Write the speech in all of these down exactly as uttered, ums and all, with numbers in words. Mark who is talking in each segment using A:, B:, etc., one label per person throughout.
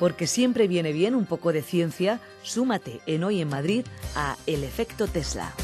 A: porque siempre viene bien un poco de ciencia. Súmate en Hoy en Madrid a El Efecto Tesla.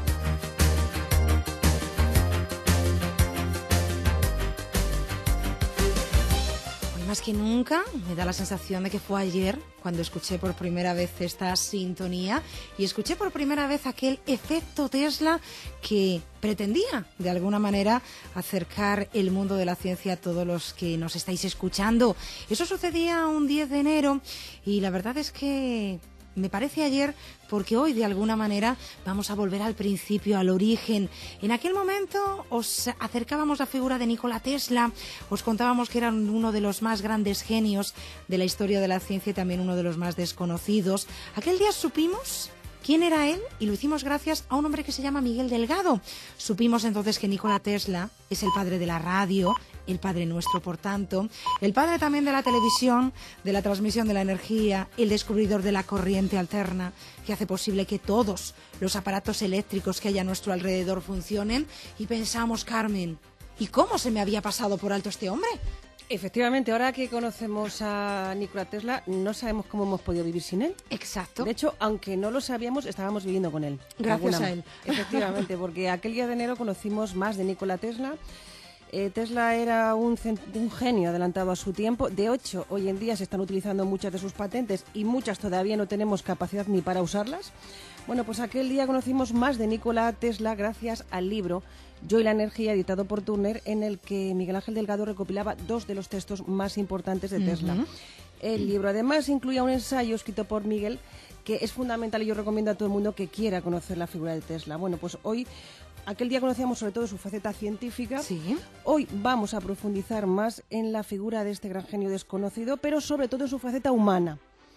B: Más que nunca me da la sensación de que fue ayer cuando escuché por primera vez esta sintonía y escuché por primera vez aquel efecto Tesla que pretendía de alguna manera acercar el mundo de la ciencia a todos los que nos estáis escuchando. Eso sucedía un diez de enero y la verdad es que me parece ayer porque hoy de alguna manera vamos a volver al principio, al origen. En aquel momento os acercábamos la figura de Nikola Tesla, os contábamos que era uno de los más grandes genios de la historia de la ciencia y también uno de los más desconocidos. Aquel día supimos quién era él y lo hicimos gracias a un hombre que se llama Miguel Delgado. Supimos entonces que Nikola Tesla es el padre de la radio, el Padre Nuestro, por tanto, el padre también de la televisión, de la transmisión de la energía, el descubridor de la corriente alterna, que hace posible que todos los aparatos eléctricos que hay a nuestro alrededor funcionen. Y pensamos, Carmen, ¿y cómo se me había pasado por alto este hombre?
C: Efectivamente, ahora que conocemos a Nikola Tesla, no sabemos cómo hemos podido vivir sin él.
B: Exacto.
C: De hecho, aunque no lo sabíamos, estábamos viviendo con él.
B: Gracias
C: Alguna...
B: a él.
C: Efectivamente, porque aquel día de enero conocimos más de Nikola Tesla. Eh, Tesla era un, un genio adelantado a su tiempo. De hecho, hoy en día se están utilizando muchas de sus patentes y muchas todavía no tenemos capacidad ni para usarlas. Bueno, pues aquel día conocimos más de Nikola Tesla gracias al libro Yo y la energía, editado por Turner, en el que Miguel Ángel Delgado recopilaba dos de los textos más importantes de Tesla. Uh-huh. El libro además incluía un ensayo escrito por Miguel que es fundamental y yo recomiendo a todo el mundo que quiera conocer la figura de Tesla. Bueno, pues hoy, aquel día conocíamos sobre todo su faceta científica.
B: ¿Sí?
C: Hoy vamos a profundizar más en la figura de este gran genio desconocido, pero sobre todo en su faceta humana.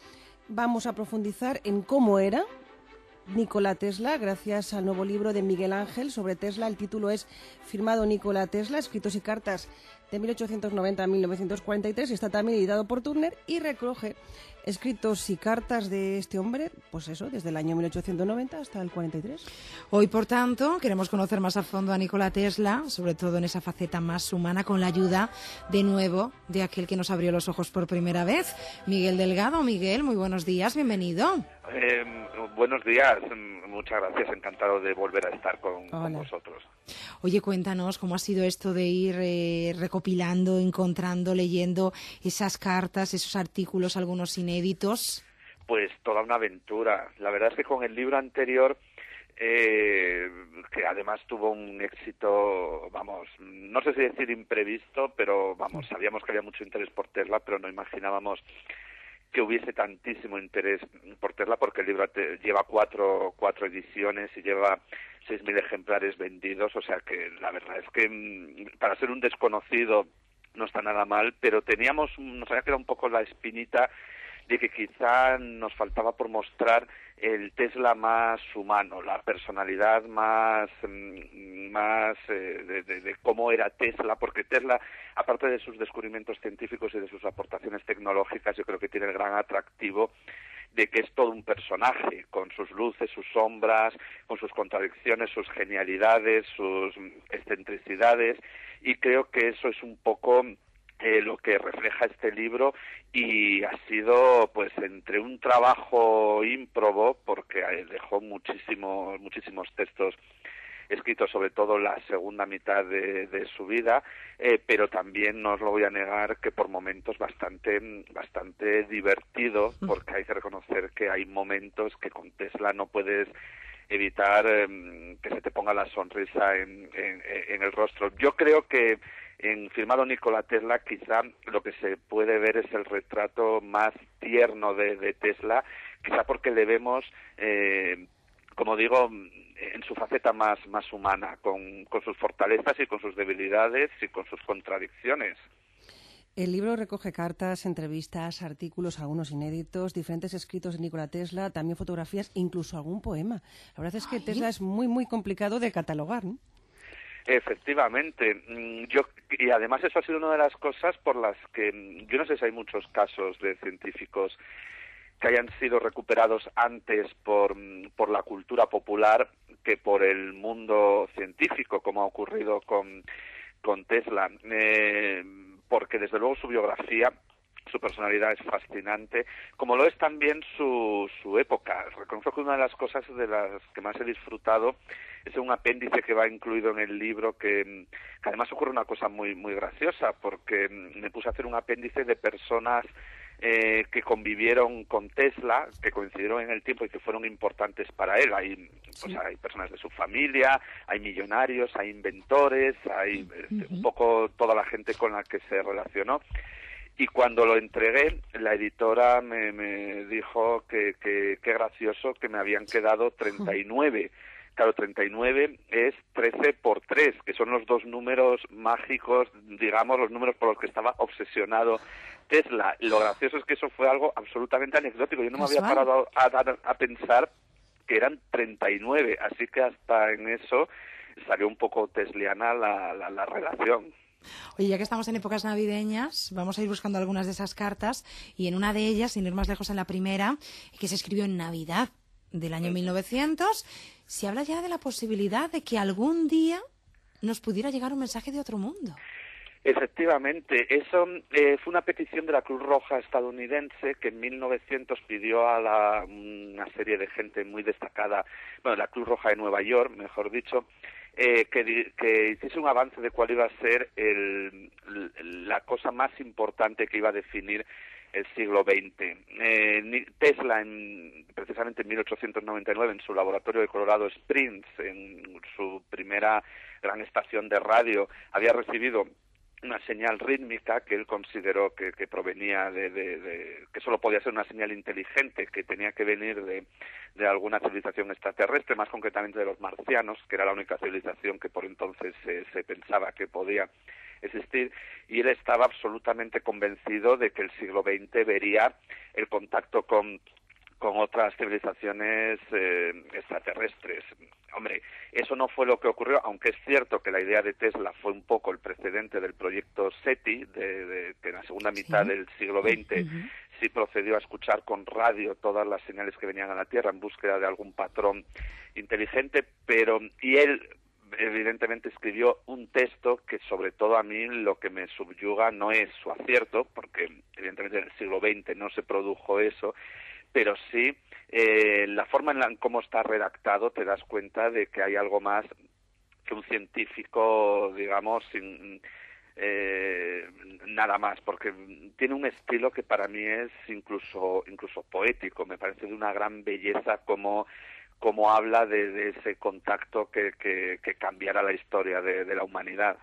C: Vamos a profundizar en cómo era Nikola Tesla, gracias al nuevo libro de Miguel Ángel sobre Tesla. El título es Firmado Nikola Tesla, escritos y cartas de mil ochocientos noventa a mil novecientos cuarenta y tres. Está también editado por Turner y recoge escritos y cartas de este hombre, pues eso, desde el año mil ochocientos noventa hasta el cuarenta y tres.
B: Hoy, por tanto, queremos conocer más a fondo a Nikola Tesla, sobre todo en esa faceta más humana, con la ayuda, de nuevo, de aquel que nos abrió los ojos por primera vez, Miguel Delgado. Miguel, muy buenos días, bienvenido.
D: Eh, buenos días, muchas gracias, encantado de volver a estar con, con vosotros.
B: Oye, cuéntanos cómo ha sido esto de ir eh, recopilando, encontrando, leyendo esas cartas, esos artículos, algunos inéditos.
D: Pues toda una aventura. La verdad es que con el libro anterior, eh, que además tuvo un éxito, vamos, no sé si decir imprevisto, pero vamos, sabíamos que había mucho interés por Tesla, pero no imaginábamos que hubiese tantísimo interés por Tesla, porque el libro te, lleva cuatro, cuatro ediciones y lleva seis mil ejemplares vendidos, o sea que la verdad es que para ser un desconocido no está nada mal, pero teníamos, nos había quedado un poco la espinita de que quizá nos faltaba por mostrar el Tesla más humano, la personalidad más, más eh, de, de, de cómo era Tesla, porque Tesla, aparte de sus descubrimientos científicos y de sus aportaciones tecnológicas, yo creo que tiene el gran atractivo de que es todo un personaje, con sus luces, sus sombras, con sus contradicciones, sus genialidades, sus excentricidades, y creo que eso es un poco Eh, lo que refleja este libro, y ha sido pues entre un trabajo ímprobo, porque eh, dejó muchísimos muchísimos textos escritos, sobre todo la segunda mitad de, de su vida, eh, pero también no os lo voy a negar que por momentos bastante bastante divertido, porque hay que reconocer que hay momentos que con Tesla no puedes evitar eh, que se te ponga la sonrisa en, en, en el rostro. Yo creo que en Firmado Nikola Tesla quizá lo que se puede ver es el retrato más tierno de, de Tesla, quizá porque le vemos, eh, como digo, en su faceta más, más humana, con, con sus fortalezas y con sus debilidades y con sus contradicciones.
C: El libro recoge cartas, entrevistas, artículos, algunos inéditos, diferentes escritos de Nikola Tesla, también fotografías, incluso algún poema. La verdad es que Tesla es muy, muy complicado de catalogar, ¿no?
D: Efectivamente, yo y además eso ha sido una de las cosas por las que yo no sé si hay muchos casos de científicos que hayan sido recuperados antes por por la cultura popular que por el mundo científico, como ha ocurrido con con Tesla, eh, porque desde luego su biografía, su personalidad es fascinante, como lo es también su, su época. Reconozco que una de las cosas de las que más he disfrutado es un apéndice que va incluido en el libro, que, que además ocurre una cosa muy, muy graciosa, porque me puse a hacer un apéndice de personas Eh, que convivieron con Tesla, que coincidieron en el tiempo y que fueron importantes para él. Hay, pues, sí. hay personas de su familia, hay millonarios, hay inventores, hay uh-huh. un poco toda la gente con la que se relacionó. Y cuando lo entregué, la editora me, me dijo que, que, que gracioso que me habían quedado treinta y nueve. Claro, treinta y nueve es trece por tres, que son los dos números mágicos, digamos, los números por los que estaba obsesionado Tesla. Lo gracioso es que eso fue algo absolutamente anecdótico. Yo no me había parado a, a, a pensar que eran treinta y nueve, así que hasta en eso salió un poco tesliana la, la, la relación.
B: Oye, ya que estamos en épocas navideñas, vamos a ir buscando algunas de esas cartas, y en una de ellas, sin ir más lejos, en la primera, que se escribió en Navidad del año mil novecientos, se habla ya de la posibilidad de que algún día nos pudiera llegar un mensaje de otro mundo.
D: Efectivamente, eso eh, fue una petición de la Cruz Roja estadounidense, que en mil novecientos pidió a la, una serie de gente muy destacada, bueno, la Cruz Roja de Nueva York, mejor dicho, eh, que, que hiciese un avance de cuál iba a ser el, la cosa más importante que iba a definir el siglo veinte. Eh, Tesla, en, precisamente en mil ochocientos noventa y nueve, en su laboratorio de Colorado Springs, en su primera gran estación de radio, había recibido una señal rítmica que él consideró que, que provenía de, de, de, que solo podía ser una señal inteligente, que tenía que venir de, de alguna civilización extraterrestre, más concretamente de los marcianos, que era la única civilización que por entonces se, se pensaba que podía existir, y él estaba absolutamente convencido de que el siglo veinte vería el contacto con con otras civilizaciones eh, extraterrestres. Hombre, eso no fue lo que ocurrió, aunque es cierto que la idea de Tesla fue un poco el precedente del proyecto SETI, de, de, que en la segunda mitad ¿Sí? del siglo veinte uh-huh. sí procedió a escuchar con radio todas las señales que venían a la Tierra en búsqueda de algún patrón inteligente, pero y él evidentemente escribió un texto que sobre todo a mí lo que me subyuga no es su acierto, porque evidentemente en el siglo veinte no se produjo eso, pero sí eh, la forma en la cómo está redactado te das cuenta de que hay algo más que un científico, digamos, sin eh, nada más, porque tiene un estilo que para mí es incluso incluso poético. Me parece de una gran belleza como como habla de, de ese contacto que, que, que cambiará la historia de, de la humanidad.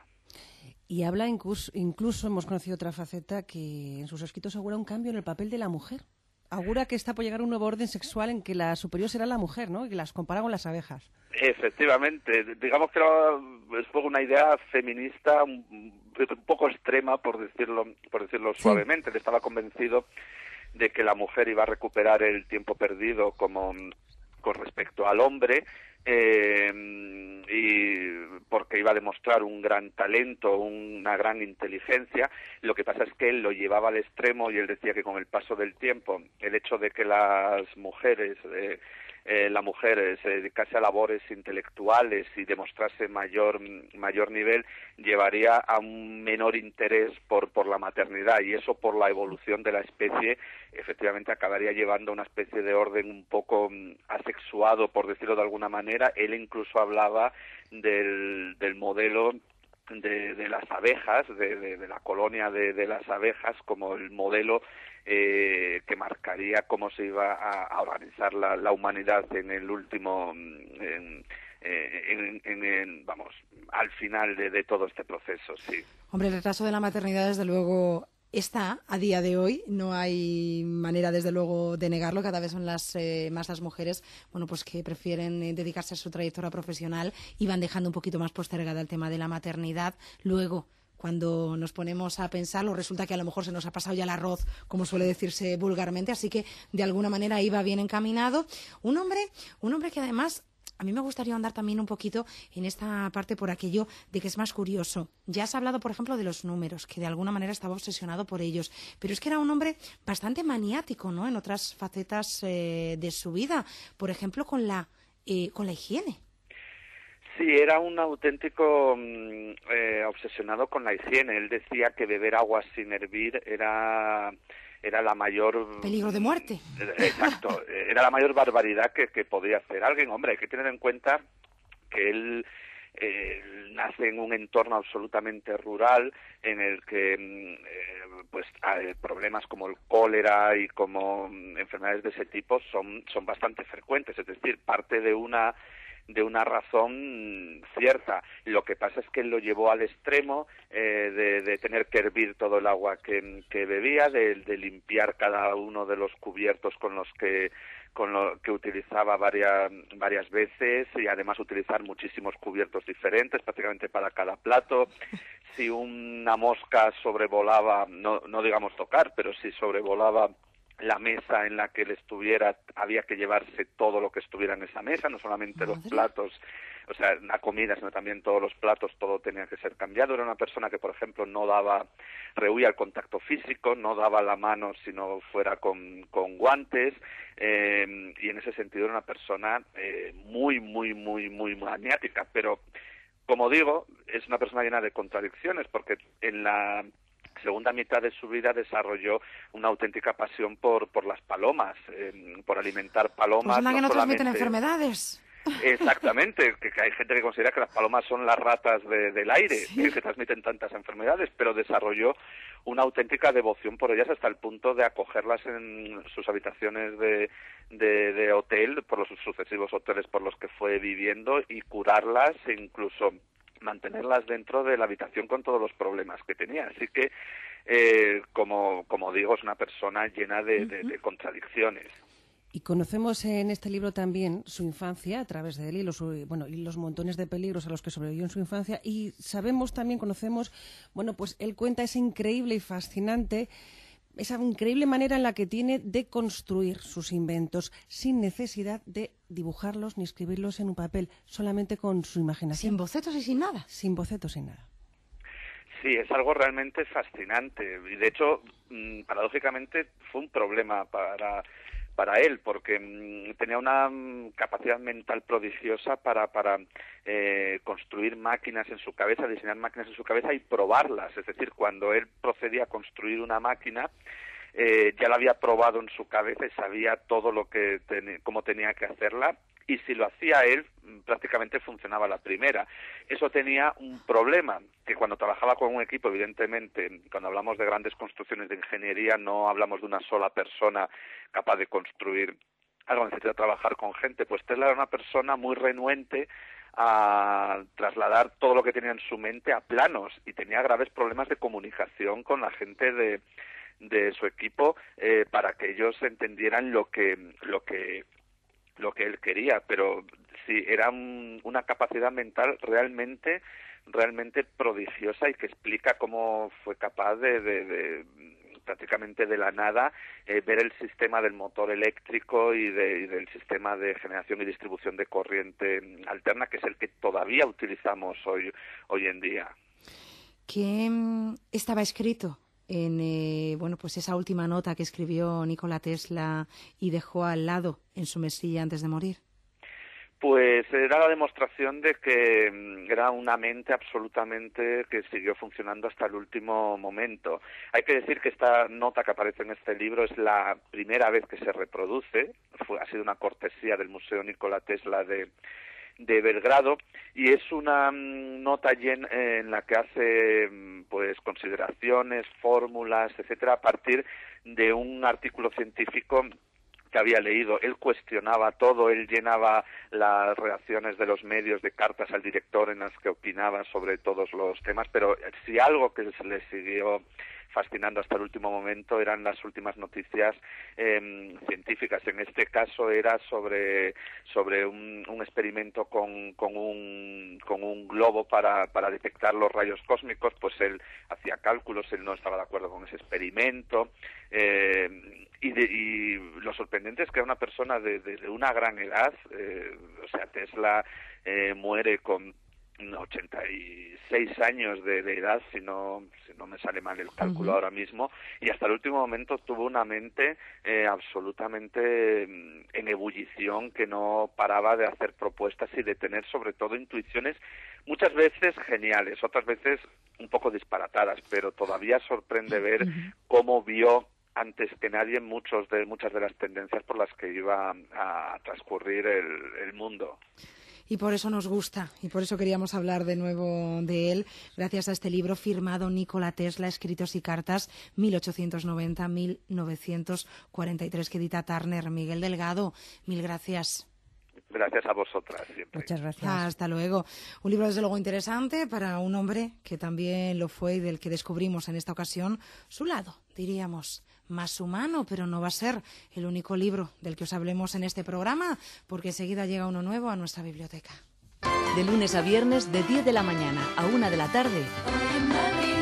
C: Y habla incluso, incluso hemos conocido otra faceta que en sus escritos augura un cambio en el papel de la mujer. Augura que está por llegar un nuevo orden sexual en que la superior será la mujer, ¿no? Y que las compara con las abejas.
D: Efectivamente. Digamos que era, es una idea feminista un, un poco extrema, por decirlo, por decirlo sí. suavemente. Él estaba convencido de que la mujer iba a recuperar el tiempo perdido como con respecto al hombre, eh, y porque iba a demostrar un gran talento, una gran inteligencia. Lo que pasa es que él lo llevaba al extremo y él decía que con el paso del tiempo, el hecho de que las mujeres, eh, eh, la mujer se dedicase a labores intelectuales y demostrase mayor mayor nivel, llevaría a un menor interés por por la maternidad, y eso por la evolución de la especie efectivamente acabaría llevando a una especie de orden un poco asexuado, por decirlo de alguna manera. Él incluso hablaba del, del modelo de, de las abejas, de, de, de la colonia de, de las abejas, como el modelo eh, que marcaría cómo se iba a, a organizar la, la humanidad en el último, en, en, en, en, vamos, al final de, de todo este proceso, sí.
B: Hombre, el retraso de la maternidad, desde luego, está a día de hoy, no hay manera desde luego de negarlo. Cada vez son las eh, más las mujeres, bueno, pues que prefieren eh, dedicarse a su trayectoria profesional y van dejando un poquito más postergada el tema de la maternidad. Luego, cuando nos ponemos a pensarlo, resulta que a lo mejor se nos ha pasado ya el arroz, como suele decirse vulgarmente, así que de alguna manera iba bien encaminado. Un hombre, un hombre que además, a mí me gustaría andar también un poquito en esta parte por aquello de que es más curioso. Ya has hablado, por ejemplo, de los números, que de alguna manera estaba obsesionado por ellos, pero es que era un hombre bastante maniático, ¿no?, en otras facetas eh, de su vida, por ejemplo, con la, eh, con la higiene.
D: Sí, era un auténtico mm, eh, obsesionado con la higiene. Él decía que beber agua sin hervir era era la mayor...
B: Peligro de muerte.
D: Exacto, era la mayor barbaridad que, que podía hacer alguien. Hombre, hay que tener en cuenta que él... Eh, nace en un entorno absolutamente rural en el que eh, pues hay problemas como el cólera y como enfermedades de ese tipo son son bastante frecuentes, es decir, parte de una de una razón cierta. Lo que pasa es que él lo llevó al extremo eh, de, de tener que hervir todo el agua que, que bebía, de, de limpiar cada uno de los cubiertos con los que con lo que utilizaba varias varias veces, y además utilizar muchísimos cubiertos diferentes prácticamente para cada plato. Si una mosca sobrevolaba, no no digamos tocar, pero si sobrevolaba la mesa en la que él estuviera, había que llevarse todo lo que estuviera en esa mesa, no solamente los platos, o sea, la comida, sino también todos los platos, todo tenía que ser cambiado. Era una persona que, por ejemplo, no daba, rehuía el contacto físico, no daba la mano si no fuera con, con guantes, eh, y en ese sentido era una persona eh, muy, muy, muy, muy maniática, pero, como digo, es una persona llena de contradicciones, porque en la segunda mitad de su vida desarrolló una auténtica pasión por por las palomas, eh, por alimentar palomas.
B: Pues la que no,
D: no
B: transmiten
D: solamente...
B: enfermedades.
D: Exactamente, que, que hay gente que considera que las palomas son las ratas de, del aire,
B: sí.
D: que transmiten tantas enfermedades, pero desarrolló una auténtica devoción por ellas hasta el punto de acogerlas en sus habitaciones de, de, de hotel, por los sucesivos hoteles por los que fue viviendo, y curarlas e incluso mantenerlas dentro de la habitación con todos los problemas que tenía. Así que, eh, como, como digo, es una persona llena de, de, de contradicciones.
C: Y conocemos en este libro también su infancia a través de él y los, bueno, y los montones de peligros a los que sobrevivió en su infancia, y sabemos también, conocemos, bueno, pues él cuenta esa increíble y fascinante, esa increíble manera en la que tiene de construir sus inventos sin necesidad de dibujarlos ni escribirlos en un papel, solamente con su imaginación.
B: Sin bocetos y sin nada.
C: Sin bocetos, sin nada.
D: Sí, es algo realmente fascinante, y de hecho, mmm, paradójicamente, fue un problema para... para él, porque mmm, tenía una mmm, capacidad mental prodigiosa para, para eh, construir máquinas en su cabeza, diseñar máquinas en su cabeza y probarlas. Es decir, cuando él procedía a construir una máquina, eh, ya la había probado en su cabeza y sabía todo lo que ten- cómo tenía que hacerla, y si lo hacía él, prácticamente funcionaba la primera. Eso tenía un problema, que cuando trabajaba con un equipo, evidentemente, cuando hablamos de grandes construcciones de ingeniería, no hablamos de una sola persona capaz de construir algo, necesita trabajar con gente. Pues Tesla era una persona muy renuente a trasladar todo lo que tenía en su mente a planos, y tenía graves problemas de comunicación con la gente de, de su equipo, eh, para que ellos entendieran lo que lo que lo que él quería. Pero sí, era un, una capacidad mental realmente realmente prodigiosa, y que explica cómo fue capaz de, de, de prácticamente de la nada eh, ver el sistema del motor eléctrico y, de, y del sistema de generación y distribución de corriente alterna, que es el que todavía utilizamos hoy hoy en día.
B: ¿Qué mm, estaba escrito en eh, bueno, pues esa última nota que escribió Nikola Tesla y dejó al lado en su mesilla antes de morir?
D: Pues era la demostración de que mm, era una mente absolutamente que siguió funcionando hasta el último momento. Hay que decir que esta nota que aparece en este libro es la primera vez que se reproduce. Fue, ha sido una cortesía del Museo Nikola Tesla de de Belgrado, y es una mm, nota en, en la que hace mm, pues consideraciones, fórmulas, etcétera, a partir de un artículo científico que había leído. Él cuestionaba todo, él llenaba las reacciones de los medios de cartas al director en las que opinaba sobre todos los temas, pero si algo que se le siguió fascinando hasta el último momento eran las últimas noticias eh, científicas. En este caso era sobre sobre un, un experimento con, con un con un globo para, para detectar los rayos cósmicos. Pues él hacía cálculos, él no estaba de acuerdo con ese experimento, eh, y, de, y lo sorprendente es que era una persona de, de, de una gran edad, eh, o sea, Tesla eh, muere con ochenta y seis años de, de edad, si no, si no me sale mal el cálculo uh-huh. ahora mismo, y hasta el último momento tuvo una mente eh, absolutamente en ebullición, que no paraba de hacer propuestas y de tener sobre todo intuiciones muchas veces geniales, otras veces un poco disparatadas, pero todavía sorprende ver uh-huh. cómo vio antes que nadie muchos de muchas de las tendencias por las que iba a, a transcurrir el, el mundo.
B: Y por eso nos gusta, y por eso queríamos hablar de nuevo de él, gracias a este libro firmado Nikola Tesla, Escritos y Cartas, mil ochocientos noventa a mil novecientos cuarenta y tres, que edita Turner. Miguel Delgado, mil gracias.
D: Gracias a vosotras siempre.
B: Muchas gracias. Hasta luego. Un libro desde luego interesante para un hombre que también lo fue y del que descubrimos en esta ocasión su lado, diríamos, más humano, pero no va a ser el único libro del que os hablemos en este programa, porque enseguida llega uno nuevo a nuestra biblioteca.
A: De lunes a viernes, de diez de la mañana a una de la tarde.